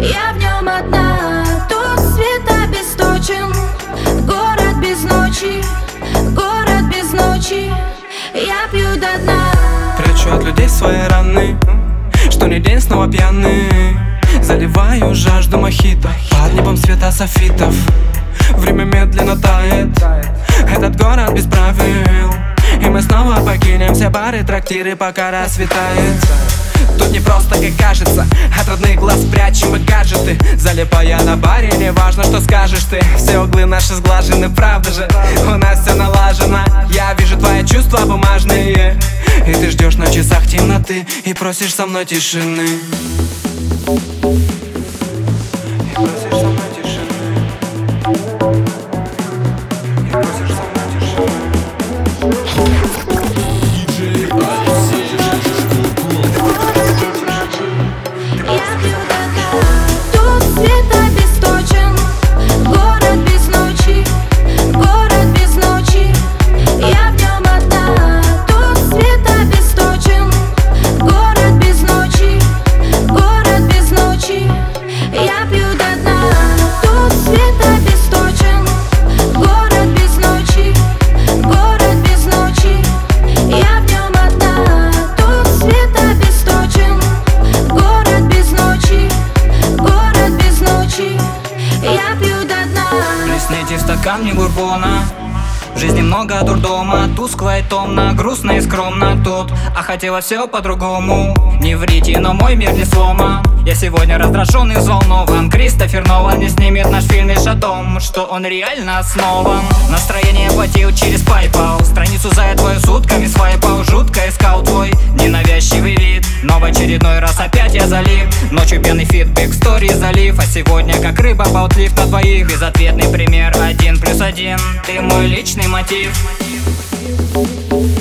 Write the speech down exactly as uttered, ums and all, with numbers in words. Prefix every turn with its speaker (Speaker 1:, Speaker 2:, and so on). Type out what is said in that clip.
Speaker 1: Я в нем одна, тут свет обесточен. Город без ночи, город без ночи. Я пью до дна.
Speaker 2: Прячу от людей свои раны, что не день снова пьяный. Заливаю жажду мохито под небом света софитов. Время медленно тает, этот город без правил. И мы снова покинем все бары, трактиры, пока рассветает. Тут не просто, как кажется, от родных глаз прячем мы гаджеты. Залипая на баре, не важно, что скажешь ты. Все углы наши сглажены, правда же, у нас все налажено. Я вижу твои чувства бумажные, и ты ждешь на часах темноты и просишь со мной тишины. И просишь со мной тишины. И просишь со мной тишины.
Speaker 1: Я пью до дна. Тут свет обесточен. Город без ночи, город без ночи. Я в нем одна. Тут свет обесточен. Город без ночи, город без ночи. Я пью до дна. Тут свет обесточен. Город без ночи, город без ночи. Я в нем одна. Тут свет обесточен. Город без ночи, город без ночи. Я пью до дна.
Speaker 3: Плесните в стакан мне бурбона. В жизни много дурдома, тускло и томно, грустно и скромно тут. А хотела все по-другому. Не врите, но мой мир не сломан. Я сегодня раздражен и взволнован. Кристофер Нолан не снимет наш фильм лишь о том, что он реально основан. Настроение платил через PayPal. Страницу за твою сутками свайпал. Жутко искал твой ненавязчивый вид. Но в очередной раз опять я залив. Ночью пьяный фидбэк, стори залив. А сегодня как рыба болтлив на двоих. Безответный пример, один плюс один. Ты мой личный мотив.